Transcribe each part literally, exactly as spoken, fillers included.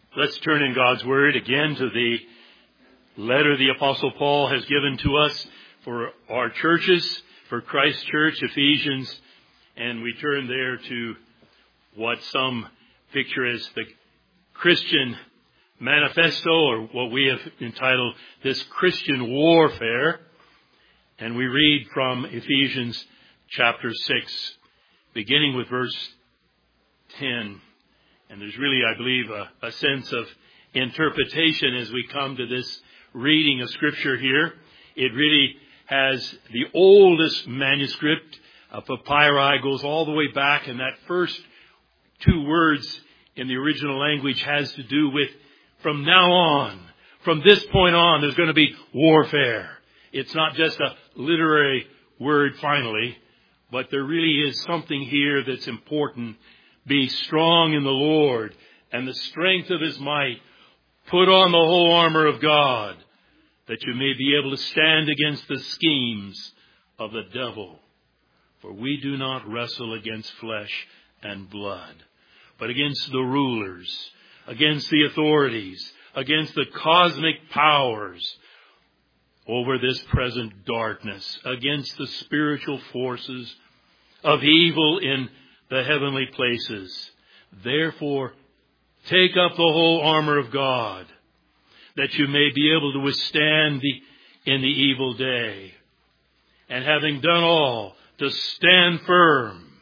Let's turn in God's Word again to the letter the Apostle Paul has given to us for our churches, for Christ Church, Ephesians, and we turn there to what some picture as the Christian Manifesto, or what we have entitled this Christian Warfare, and we read from Ephesians chapter six, beginning with verse ten. And there's really, I believe, a, a sense of interpretation as we come to this reading of Scripture here. It really has the oldest manuscript of papyri, goes all the way back, and that first two words in the original language has to do with from now on, from this point on, there's going to be warfare. It's not just a literary word finally, but there really is something here that's important. Be strong in the Lord and the strength of His might. Put on the whole armor of God, that you may be able to stand against the schemes of the devil. For we do not wrestle against flesh and blood, but against the rulers, against the authorities, against the cosmic powers over this present darkness, against the spiritual forces of evil in the heavenly places. Therefore, take up the whole armor of God, that you may be able to withstand the, in the evil day. And having done all, to stand firm.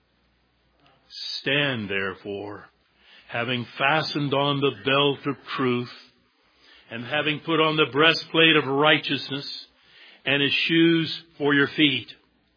Stand therefore, having fastened on the belt of truth, and having put on the breastplate of righteousness, and as shoes for your feet,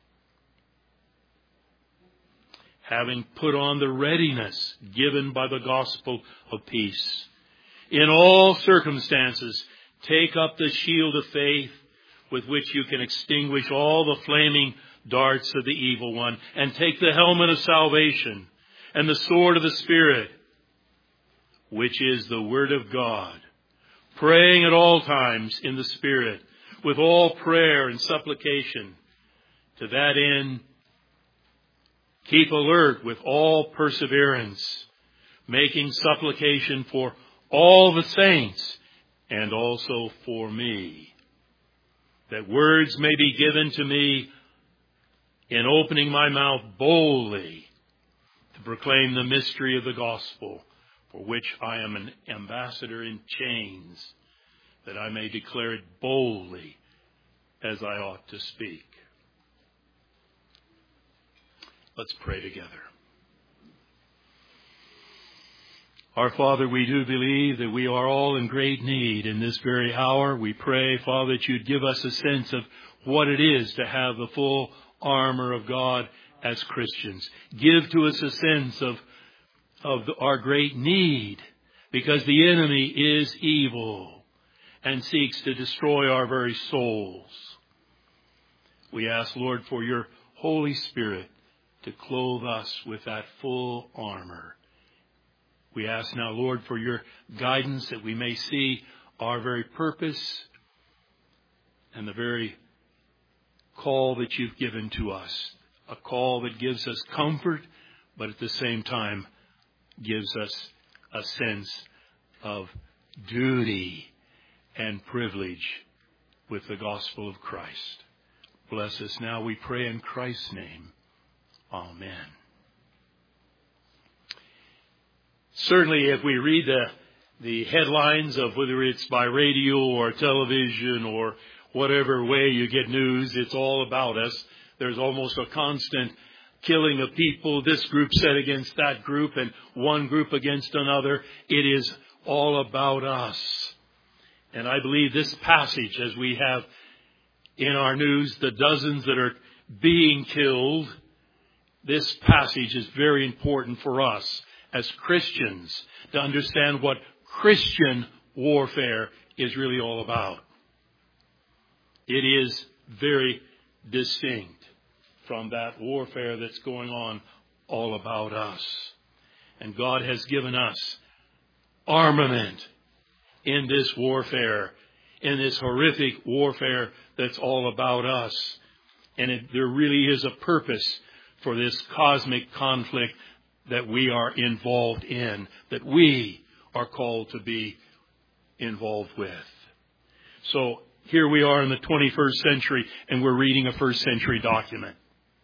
having put on the readiness given by the gospel of peace. In all circumstances, take up the shield of faith, with which you can extinguish all the flaming darts of the evil one, and take the helmet of salvation and the sword of the Spirit, which is the Word of God, praying at all times in the Spirit, with all prayer and supplication. To that end, keep alert with all perseverance, making supplication for all the saints and also for me, that words may be given to me in opening my mouth boldly to proclaim the mystery of the gospel, for which I am an ambassador in chains, that I may declare it boldly as I ought to speak. Let's pray together. Our Father, we do believe that we are all in great need in this very hour. We pray, Father, that you'd give us a sense of what it is to have the full armor of God as Christians. Give to us a sense of, of our great need, because the enemy is evil and seeks to destroy our very souls. We ask, Lord, for your Holy Spirit to clothe us with that full armor. We ask now, Lord, for your guidance, that we may see our very purpose and the very call that you've given to us. A call that gives us comfort, but at the same time gives us a sense of duty and privilege with the gospel of Christ. Bless us now, we pray in Christ's name. Amen. Certainly, if we read the, the headlines of whether it's by radio or television or whatever way you get news, it's all about us. There's almost a constant killing of people, this group set against that group and one group against another. It is all about us. And I believe this passage, as we have in our news, the dozens that are being killed, this passage is very important for us as Christians to understand what Christian warfare is really all about. It is very distinct from that warfare that's going on all about us. And God has given us armament in this warfare, in this horrific warfare that's all about us. And it, there really is a purpose for this cosmic conflict that we are involved in, that we are called to be involved with. So here we are in the twenty-first century, and we're reading a first century document.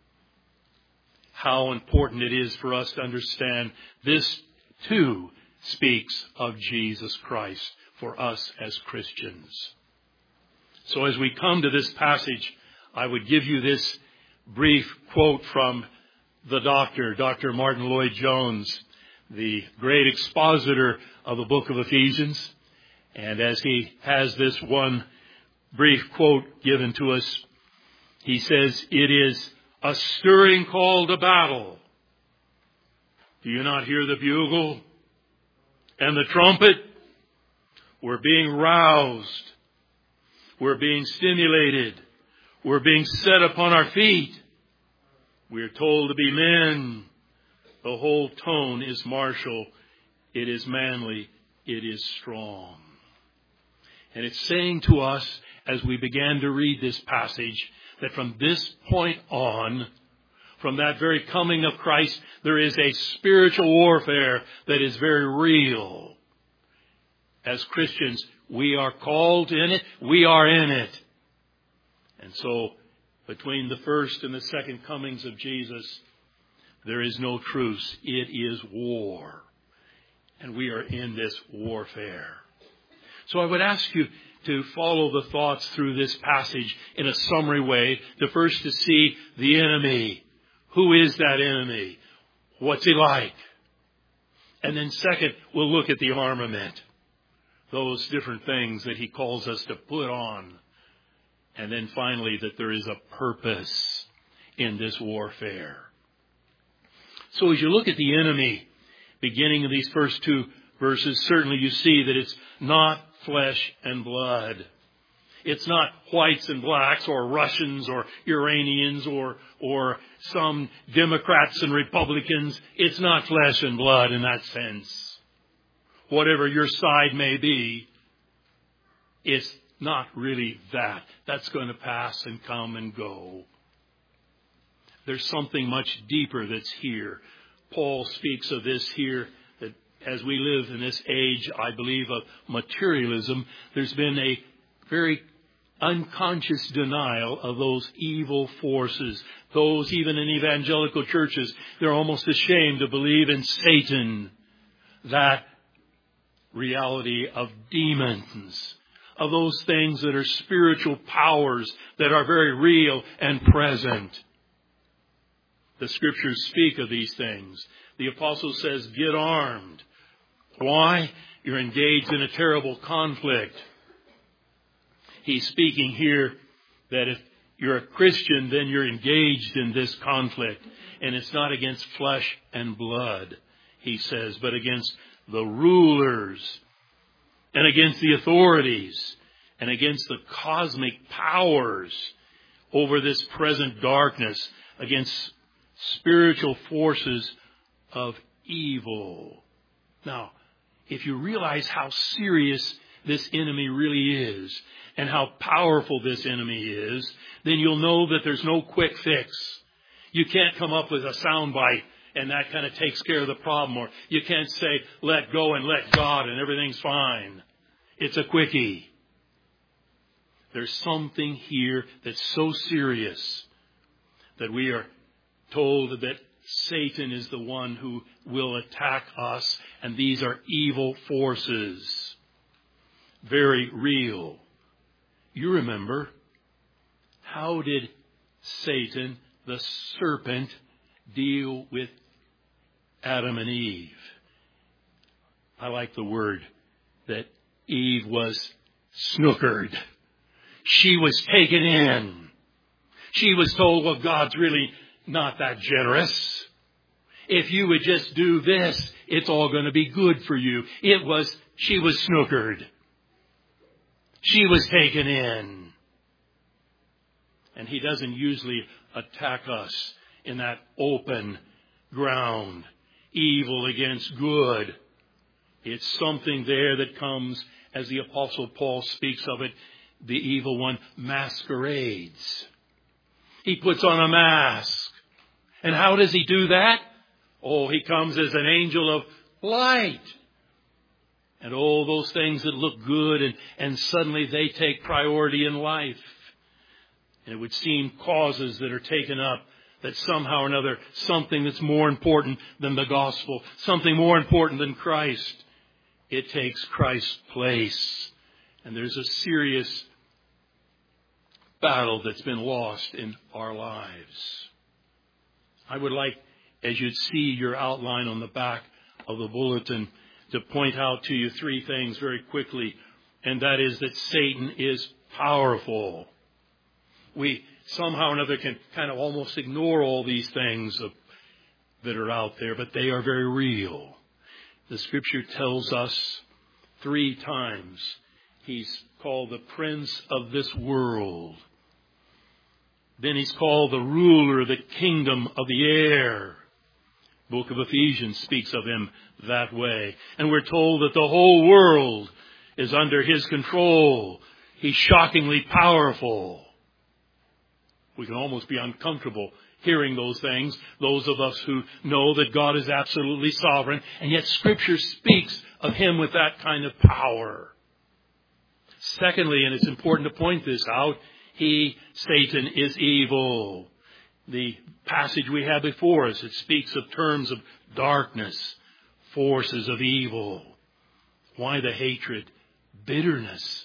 How important it is for us to understand this too speaks of Jesus Christ for us as Christians. So as we come to this passage, I would give you this brief quote from the doctor, Doctor Martin Lloyd-Jones, the great expositor of the book of Ephesians. And as he has this one brief quote given to us, he says, "It is a stirring call to battle. Do you not hear the bugle and the trumpet? We're being roused. We're being stimulated. We're being set upon our feet. We're told to be men. The whole tone is martial. It is manly. It is strong." And it's saying to us, as we began to read this passage, that from this point on, from that very coming of Christ, there is a spiritual warfare that is very real. As Christians, we are called in it. We are in it. And so, between the first and the second comings of Jesus, there is no truce. It is war. And we are in this warfare. So I would ask you to follow the thoughts through this passage in a summary way. To first to see the enemy. Who is that enemy? What's he like? And then second, we'll look at the armament. Those different things that he calls us to put on. And then finally, that there is a purpose in this warfare. So as you look at the enemy, beginning of these first two verses, certainly you see that it's not flesh and blood. It's not whites and blacks or Russians or Iranians or, or some Democrats and Republicans. It's not flesh and blood in that sense. Whatever your side may be, it's not really that. That's going to pass and come and go. There's something much deeper that's here. Paul speaks of this here, that as we live in this age, I believe, of materialism, there's been a very unconscious denial of those evil forces. Those, even in evangelical churches, they're almost ashamed to believe in Satan, that reality of demons, of those things that are spiritual powers that are very real and present. The Scriptures speak of these things. The Apostle says, get armed. Why? You're engaged in a terrible conflict. He's speaking here that if you're a Christian, then you're engaged in this conflict. And it's not against flesh and blood, he says, but against the rulers and against the authorities and against the cosmic powers over this present darkness, against spiritual forces of evil. Now, if you realize how serious this enemy really is and how powerful this enemy is, then you'll know that there's no quick fix. You can't come up with a soundbite and that kind of takes care of the problem. Or you can't say, let go and let God and everything's fine. It's a quickie. There's something here that's so serious that we are told that Satan is the one who will attack us, and these are evil forces. Very real. You remember, how did Satan, the serpent, deal with Adam and Eve? I like the word that Eve was snookered. She was taken in. She was told, well, God's really not that generous. If you would just do this, it's all going to be good for you. It was, she was snookered. She was taken in. And he doesn't usually attack us in that open ground. Evil against good. It's something there that comes, as the Apostle Paul speaks of it, the evil one masquerades. He puts on a mask. And how does he do that? Oh, he comes as an angel of light. And all those things that look good, and, and suddenly they take priority in life. And it would seem causes that are taken up, that somehow or another, something that's more important than the gospel, something more important than Christ, it takes Christ's place. And there's a serious battle that's been lost in our lives. I would like, as you'd see your outline on the back of the bulletin, to point out to you three things very quickly, and that is that Satan is powerful. We somehow or another can kind of almost ignore all these things of, that are out there, but they are very real. The Scripture tells us three times he's called the prince of this world. Then he's called the ruler of the kingdom of the air. Book of Ephesians speaks of him that way. And we're told that the whole world is under his control. He's shockingly powerful. We can almost be uncomfortable hearing those things, those of us who know that God is absolutely sovereign, and yet Scripture speaks of him with that kind of power. Secondly, and it's important to point this out, he, Satan, is evil. The passage we have before us, it speaks of terms of darkness, forces of evil. Why the hatred? Bitterness,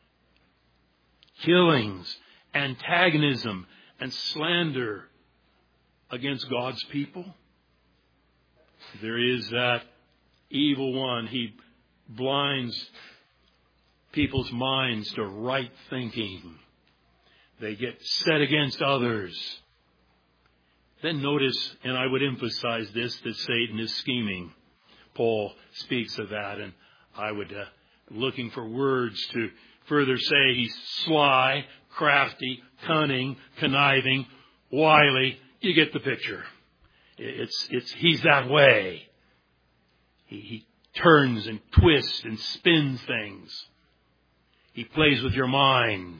killings, antagonism, and slander against God's people. There is that evil one. He blinds people's minds to right thinking. They get set against others. Then notice, and I would emphasize this, that Satan is scheming. Paul speaks of that, and I would, uh, looking for words to further say he's sly, crafty, cunning, conniving, wily. You get the picture. It's, it's, he's that way. He, he turns and twists and spins things. He plays with your mind.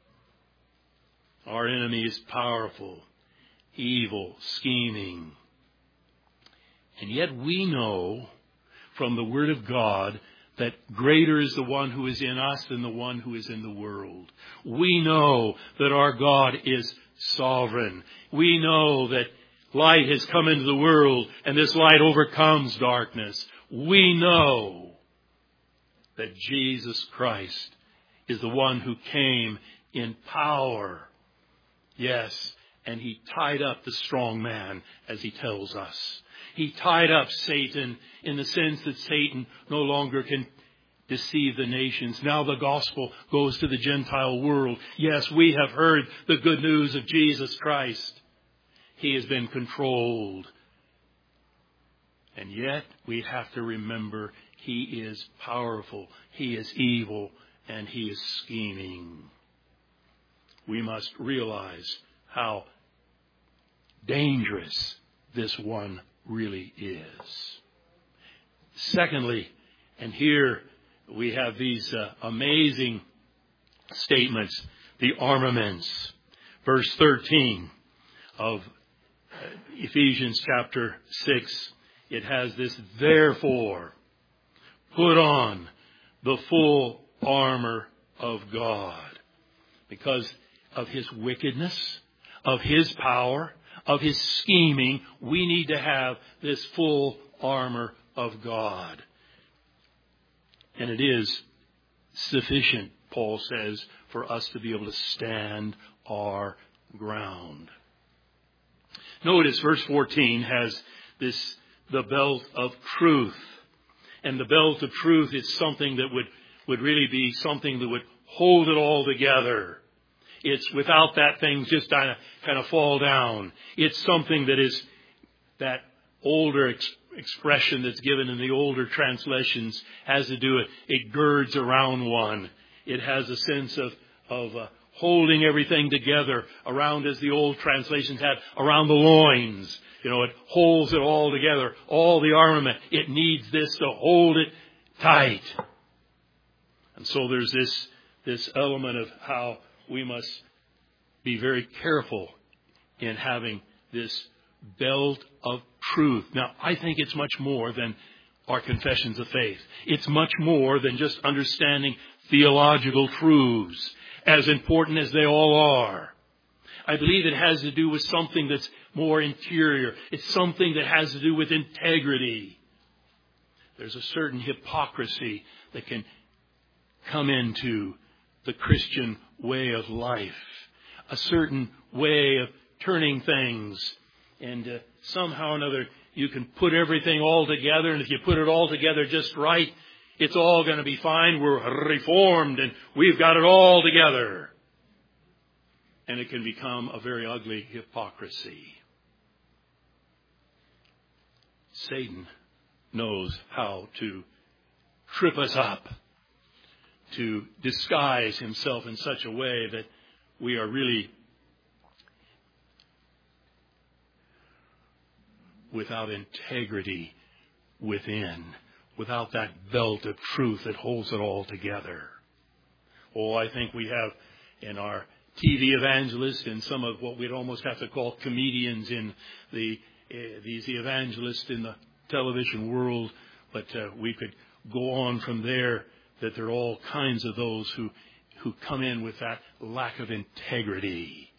Our enemy is powerful, evil, scheming. And yet we know from the Word of God that greater is the one who is in us than the one who is in the world. We know that our God is sovereign. We know that light has come into the world and this light overcomes darkness. We know that Jesus Christ is the one who came in power. Yes, and he tied up the strong man, as he tells us. He tied up Satan in the sense that Satan no longer can deceive the nations. Now the gospel goes to the Gentile world. Yes, we have heard the good news of Jesus Christ. He has been controlled. And yet we have to remember he is powerful, he is evil, and he is scheming. We must realize how dangerous this one really is. Secondly, and here we have these uh, amazing statements, the armaments. Verse thirteen of Ephesians chapter six, it has this, therefore, put on the full armor of God. Because of his wickedness, of his power, of his scheming, we need to have this full armor of God. And it is sufficient, Paul says, for us to be able to stand our ground. Notice verse fourteen has this, the belt of truth. And the belt of truth is something that would, would really be something that would hold it all together. It's without that thing just kind of, kind of fall down. It's something that is that older ex- expression that's given in the older translations has to do with, it girds around one. It has a sense of, of uh, holding everything together around, as the old translations had, around the loins. You know, it holds it all together, all the armament. It needs this to hold it tight. And so there's this, this element of how we must be very careful in having this belt of truth. Now, I think it's much more than our confessions of faith. It's much more than just understanding theological truths, as important as they all are. I believe it has to do with something that's more interior. It's something that has to do with integrity. There's a certain hypocrisy that can come into the Christian way of life. A certain way of turning things. And uh, somehow or another, you can put everything all together. And if you put it all together just right, it's all going to be fine. We're reformed and we've got it all together. And it can become a very ugly hypocrisy. Satan knows how to trip us up, to disguise himself in such a way that we are really without integrity within, without that belt of truth that holds it all together. Oh, I think we have in our T V evangelists and some of what we'd almost have to call comedians in the uh, these evangelists in the television world, but uh, we could go on from there, that there are all kinds of those who, who come in with that lack of integrity.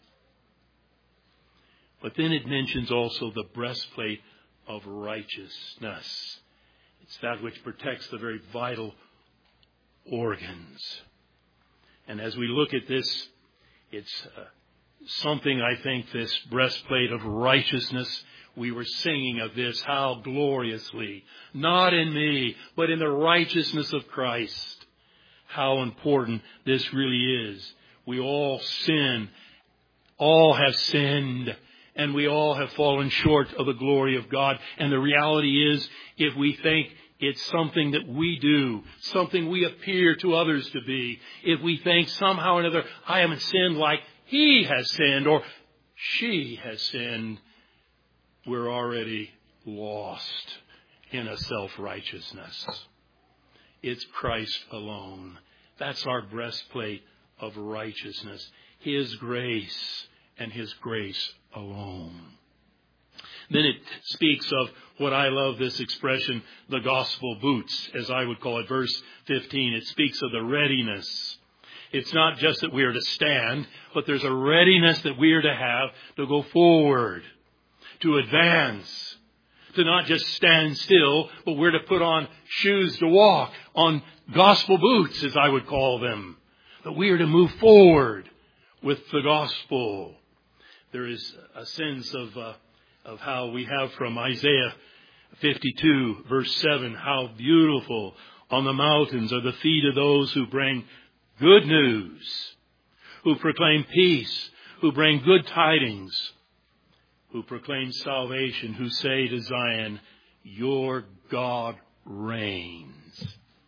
But then it mentions also the breastplate of righteousness. It's that which protects the very vital organs. And as we look at this, it's uh, something, I think, this breastplate of righteousness. We were singing of this, how gloriously, not in me, but in the righteousness of Christ. How important this really is. We all sin, all have sinned, and we all have fallen short of the glory of God. And the reality is, if we think it's something that we do, something we appear to others to be, if we think somehow or another, I haven't sinned like he has sinned or she has sinned, we're already lost in a self-righteousness. It's Christ alone. That's our breastplate of righteousness. His grace and His grace alone. Then it speaks of what I love this expression, the gospel boots, as I would call it. Verse fifteen, it speaks of the readiness. It's not just that we are to stand, but there's a readiness that we are to have to go forward, to advance, to not just stand still, but we're to put on shoes to walk, on gospel boots, as I would call them. That we are to move forward with the gospel. There is a sense of uh, of how we have from Isaiah fifty-two, verse seven, how beautiful on the mountains are the feet of those who bring good news, who proclaim peace, who bring good tidings, who proclaim salvation, who say to Zion, your God reigns.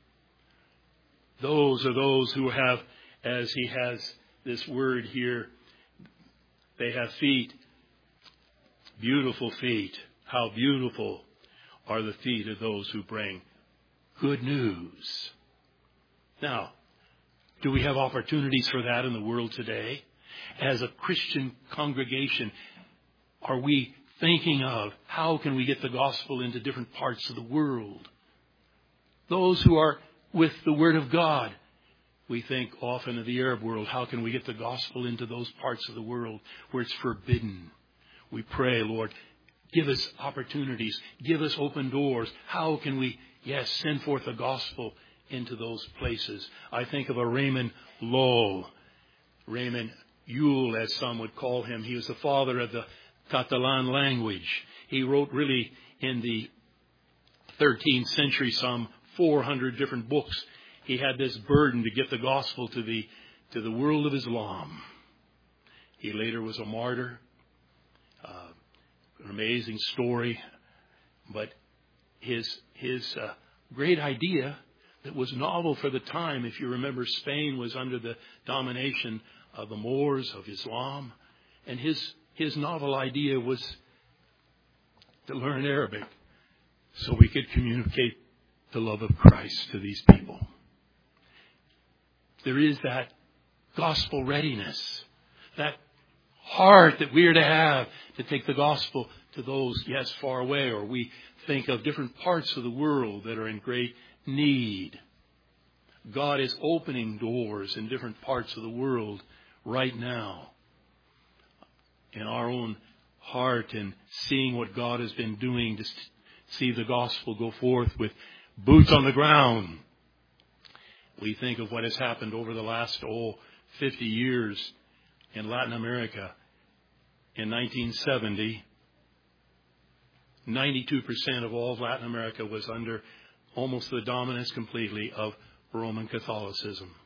Those are those who have, as he has this word here, they have feet, beautiful feet. How beautiful are the feet of those who bring good news. Now, do we have opportunities for that in the world today? As a Christian congregation, are we thinking of how can we get the gospel into different parts of the world? Those who are with the Word of God, we think often of the Arab world. How can we get the gospel into those parts of the world where it's forbidden? We pray, Lord, give us opportunities. Give us open doors. How can we, yes, send forth the gospel into those places? I think of a Raymond Lull. Raymond Lull, as some would call him. He was the father of the Catalan language. He wrote really in the thirteenth century some four hundred different books. He had this burden to get the gospel to the to the world of Islam. He later was a martyr. Uh, an amazing story. But his his uh, great idea that was novel for the time, if you remember, Spain was under the domination of the Moors, of Islam. And his his novel idea was to learn Arabic so we could communicate the love of Christ to these people. There is that gospel readiness, that heart that we are to have to take the gospel to those, yes, far away, or we think of different parts of the world that are in great need. God is opening doors in different parts of the world right now. In our own heart and seeing what God has been doing to see the gospel go forth with boots on the ground. We think of what has happened over the last, oh, fifty years in Latin America. In nineteen seventy, ninety-two percent of all Latin America was under almost the dominance completely of Roman Catholicism.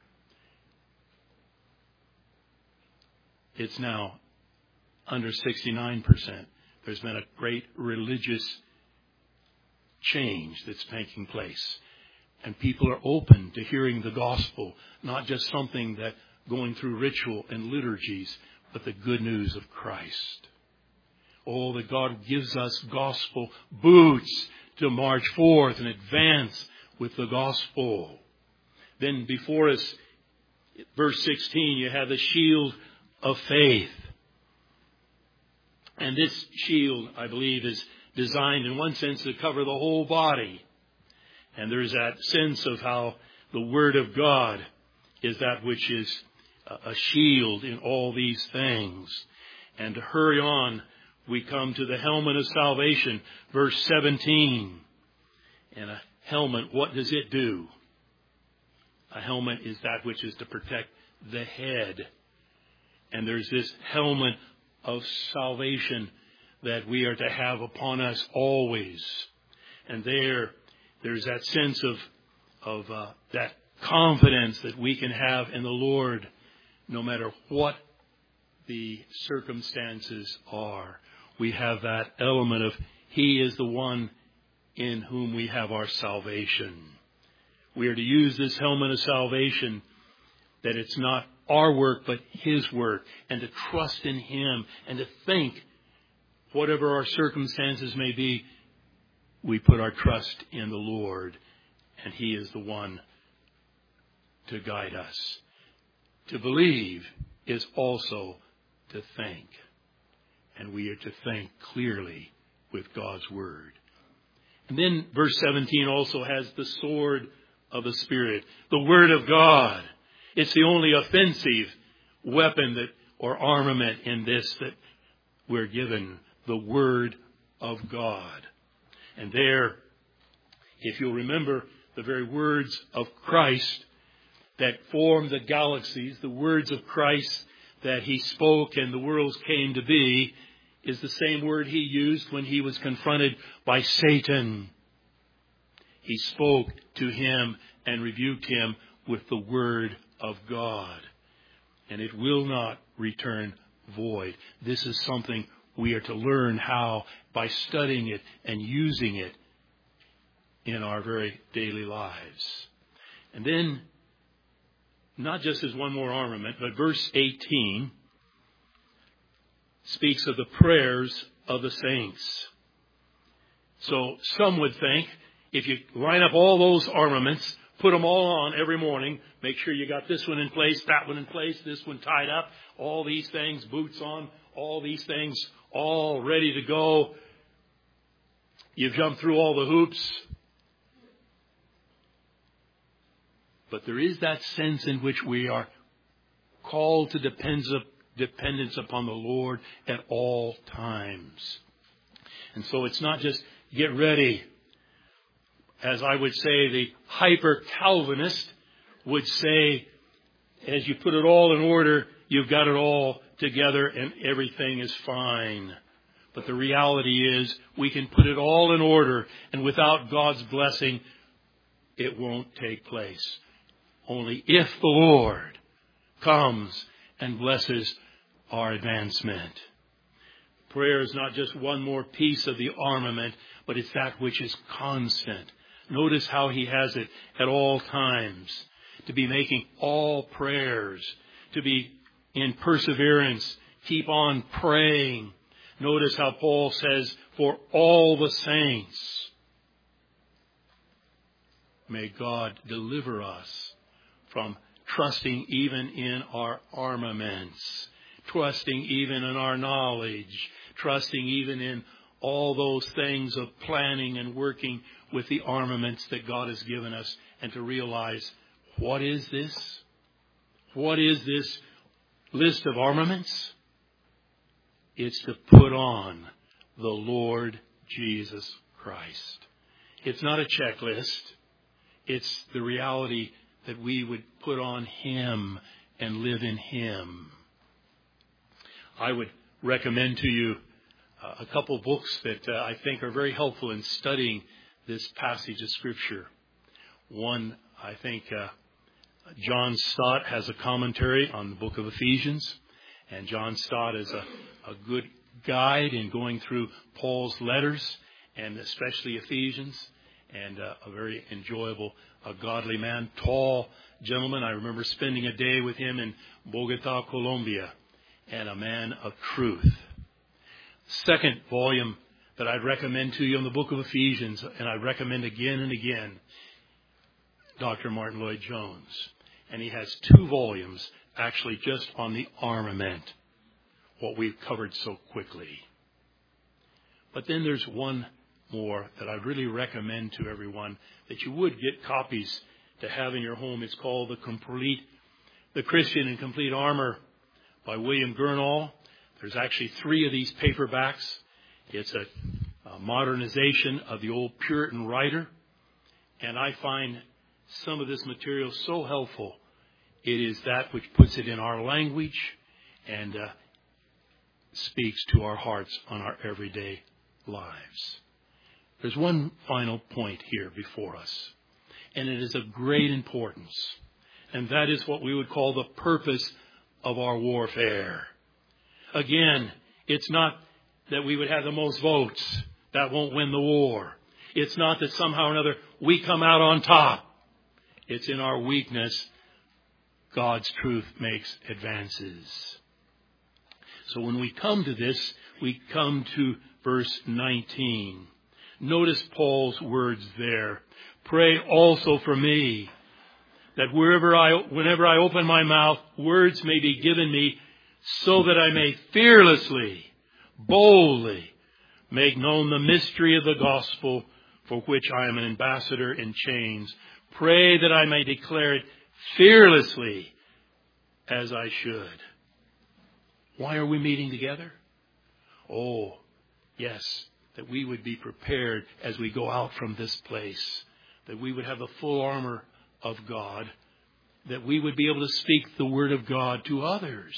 It's now under sixty-nine percent. There's been a great religious change that's taking place. And people are open to hearing the gospel, not just something that going through ritual and liturgies, but the good news of Christ. Oh, that God gives us gospel boots to march forth and advance with the gospel. Then before us, verse sixteen, you have the shield of faith. And this shield, I believe, is designed in one sense to cover the whole body. And there's that sense of how the Word of God is that which is a shield in all these things. And to hurry on, we come to the helmet of salvation, verse seventeen. And a helmet, what does it do? A helmet is that which is to protect the head. And there's this helmet of salvation that we are to have upon us always. And there, there's that sense of, of uh, that confidence that we can have in the Lord no matter what the circumstances are. We have that element of He is the one in whom we have our salvation. We are to use this helmet of salvation, that it's not our work but His work, and to trust in Him and to think, whatever our circumstances may be, we put our trust in the Lord, and He is the one to guide us. To believe is also to think, and we are to think clearly with God's Word. And then verse seventeen also has the sword of the Spirit, the Word of God. It's the only offensive weapon that or armament in this that we're given, the Word of God. And there, if you'll remember, the very words of Christ that formed the galaxies, the words of Christ that He spoke and the worlds came to be, is the same word He used when He was confronted by Satan. He spoke to him and rebuked him with the Word of God. And it will not return void. This is something we are to learn how by studying it and using it in our very daily lives. And then, not just as one more armament, but verse eighteen speaks of the prayers of the saints. So some would think, if you line up all those armaments, put them all on every morning, make sure you got this one in place, that one in place, this one tied up, all these things, boots on, all these things all ready to go. You've jumped through all the hoops. But there is that sense in which we are called to dependence upon the Lord at all times. And so it's not just get ready. As I would say, the hyper-Calvinist would say, as you put it all in order, you've got it all together and everything is fine. But the reality is we can put it all in order, and without God's blessing, it won't take place. Only if the Lord comes and blesses our advancement. Prayer is not just one more piece of the armament, but it's that which is constant. Notice how He has it at all times. To be making all prayers. To be in perseverance. Keep on praying. Notice how Paul says, for all the saints. May God deliver us from trusting even in our armaments. trusting even in our knowledge, trusting even in all those things of planning and working with the armaments that God has given us, and to realize, what is this? What is this list of armaments? It's to put on the Lord Jesus Christ. It's not a checklist. It's the reality that we would put on Him and live in Him. I would recommend to you uh, a couple books that uh, I think are very helpful in studying this passage of Scripture. One, I think uh, John Stott has a commentary on the book of Ephesians. And John Stott is a, a good guide in going through Paul's letters, and especially Ephesians. And uh, a very enjoyable, a godly man, tall gentleman. I remember spending a day with him in Bogota, Colombia, and a man of truth. Second volume that I'd recommend to you in the book of Ephesians, and I recommend again and again, Doctor Martin Lloyd-Jones. And he has two volumes actually just on the armament, what we've covered so quickly. But then there's one more that I really recommend to everyone that you would get copies to have in your home. It's called The Complete, The Christian in Complete Armor by William Gurnall. There's actually three of these paperbacks. It's a, a modernization of the old Puritan writer. And I find some of this material so helpful. It is that which puts it in our language and uh, speaks to our hearts on our everyday lives. There's one final point here before us, and it is of great importance, and that is what we would call the purpose of our warfare. Again, it's not that we would have the most votes. That won't win the war. It's not that somehow or another we come out on top. It's in our weakness God's truth makes advances. So when we come to this, we come to verse nineteen. Notice Paul's words there. Pray also for me, that wherever I, whenever I open my mouth, words may be given me, so that I may fearlessly, boldly make known the mystery of the gospel, for which I am an ambassador in chains. Pray that I may declare it fearlessly as I should. Why are we meeting together? Oh, yes, that we would be prepared as we go out from this place, that we would have the full armor of God, that we would be able to speak the word of God to others.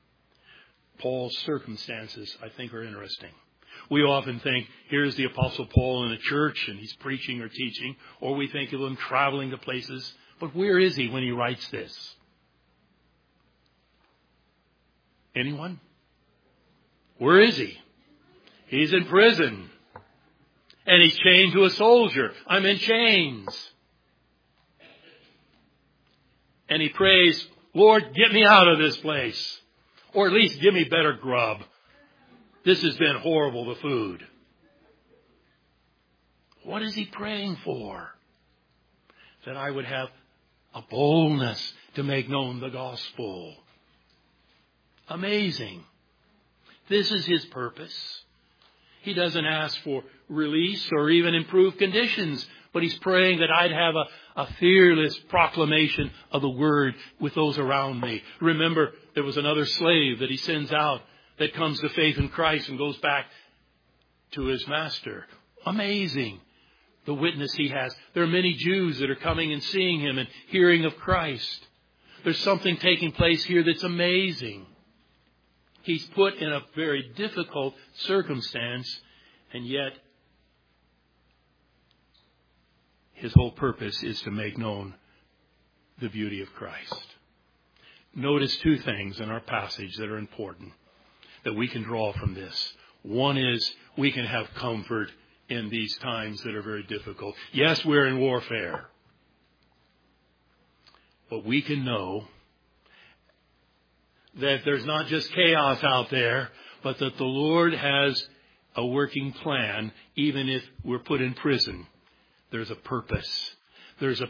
Paul's circumstances, I think, are interesting. We often think, here's the Apostle Paul in a church and he's preaching or teaching, or we think of him traveling to places. But where is he when he writes this? Anyone? Where is he? He's in prison. And he's chained to a soldier. I'm in chains. And he prays, Lord, get me out of this place. Or at least give me better grub. This has been horrible, the food. What is he praying for? That I would have a boldness to make known the gospel. Amazing. This is his purpose. He doesn't ask for release or even improved conditions, but he's praying that I'd have a, a fearless proclamation of the word with those around me. Remember, there was another slave that he sends out that comes to faith in Christ and goes back to his master. Amazing, the witness he has. There are many Jews that are coming and seeing him and hearing of Christ. There's something taking place here that's amazing. He's put in a very difficult circumstance, and yet his whole purpose is to make known the beauty of Christ. Notice two things in our passage that are important that we can draw from this. One is we can have comfort in these times that are very difficult. Yes, we're in warfare, but we can know that there's not just chaos out there, but that the Lord has a working plan. Even if we're put in prison, there's a purpose. There's a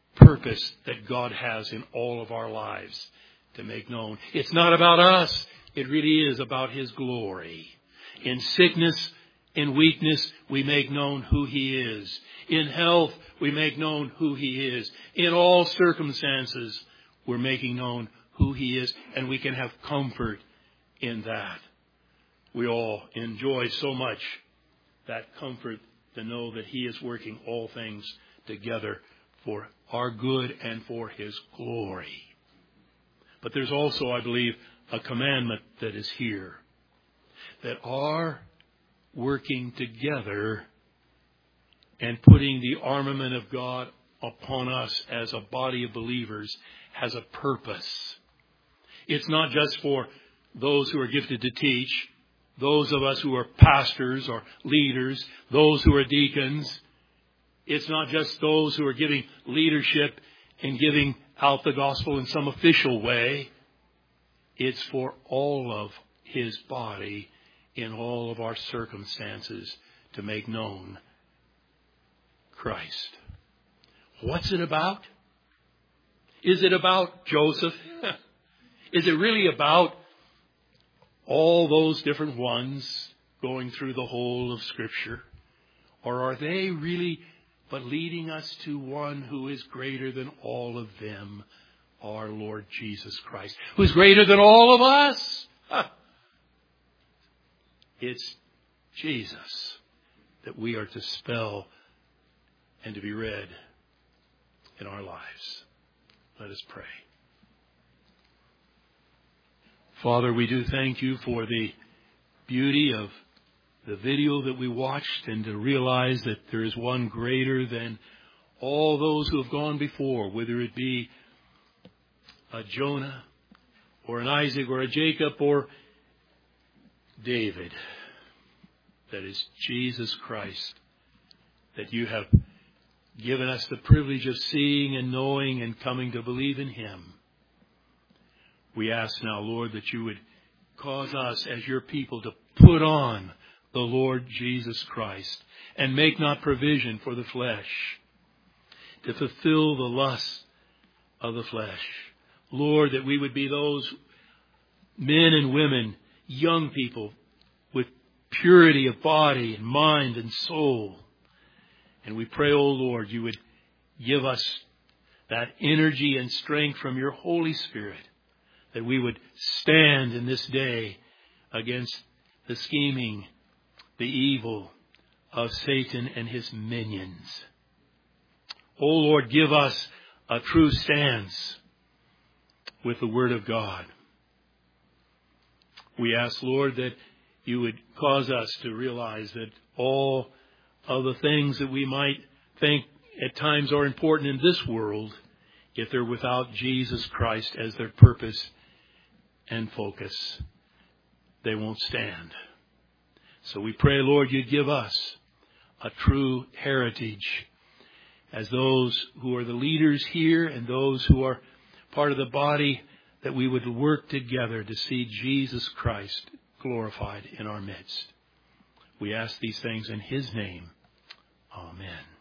purpose that God has in all of our lives to make known. It's not about us. It really is about His glory. In sickness, in weakness, we make known who He is. In health, we make known who He is. In all circumstances, we're making known who He is, and we can have comfort in that. We all enjoy so much that comfort to know that He is working all things together for our good and for His glory. But there's also, I believe, a commandment that is here, that our working together and putting the armament of God upon us as a body of believers has a purpose. It's not just for those who are gifted to teach, those of us who are pastors or leaders, those who are deacons. It's not just those who are giving leadership and giving out the gospel in some official way. It's for all of His body in all of our circumstances to make known Christ. What's it about? Is it about Joseph? Is it really about all those different ones going through the whole of Scripture? Or are they really but leading us to one who is greater than all of them, our Lord Jesus Christ, who is greater than all of us? Huh. It's Jesus that we are to spell and to be read in our lives. Let us pray. Father, we do thank You for the beauty of the video that we watched, and to realize that there is one greater than all those who have gone before, whether it be a Jonah or an Isaac or a Jacob or David. That is Jesus Christ, that You have given us the privilege of seeing and knowing and coming to believe in Him. We ask now, Lord, that You would cause us as Your people to put on the Lord Jesus Christ and make not provision for the flesh, to fulfill the lusts of the flesh. Lord, that we would be those men and women, young people, with purity of body and mind and soul. And we pray, O Lord, You would give us that energy and strength from Your Holy Spirit, that we would stand in this day against the scheming, the evil of Satan and his minions. O Lord, give us a true stance with the Word of God. We ask, Lord, that You would cause us to realize that all of the things that we might think at times are important in this world, if they're without Jesus Christ as their purpose and focus, they won't stand. So we pray, Lord, You'd give us a true heritage as those who are the leaders here and those who are part of the body, that we would work together to see Jesus Christ glorified in our midst. We ask these things in His name. Amen.